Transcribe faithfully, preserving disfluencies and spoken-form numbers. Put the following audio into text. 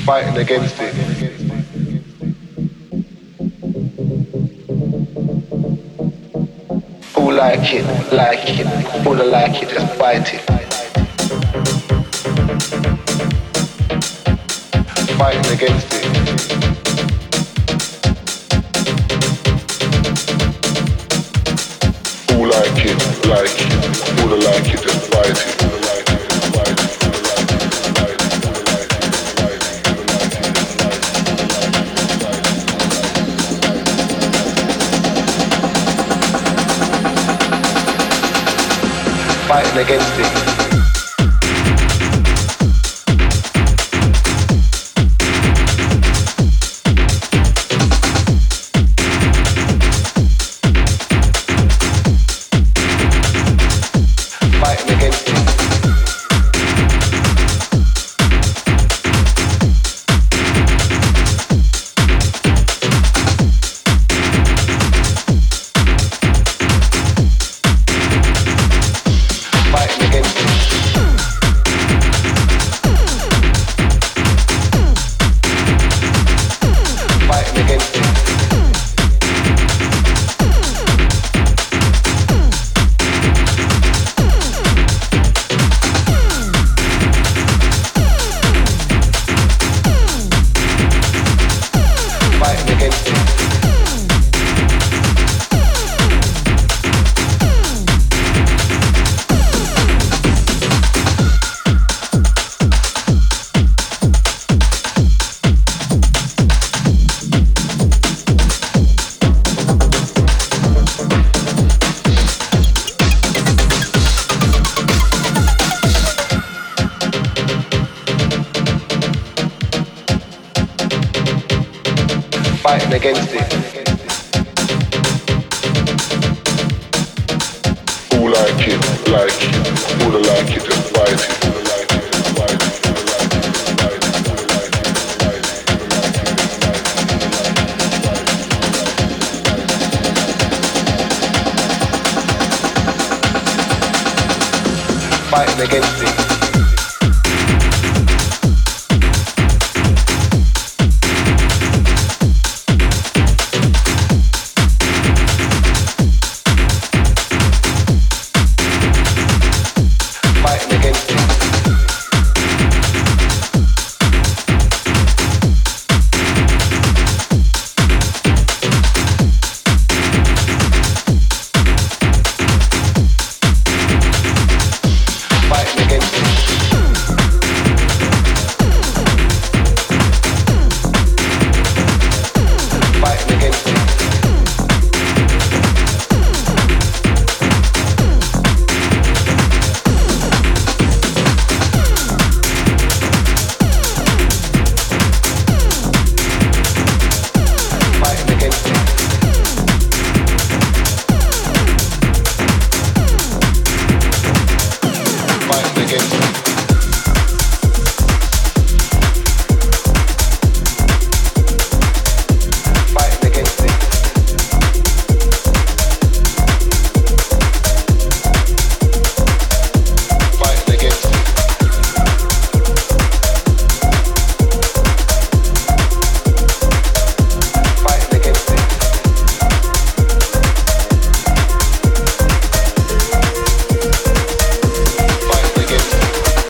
fighting against it. Who like it, like it, who don't like it, just fight it. Fighting against it. Who like it, like it, who don't like it, just fight it. Fighting against it. Fighting against it. Who like it, like it, who don't like it, just fight it. Fighting against it. Fighting against it.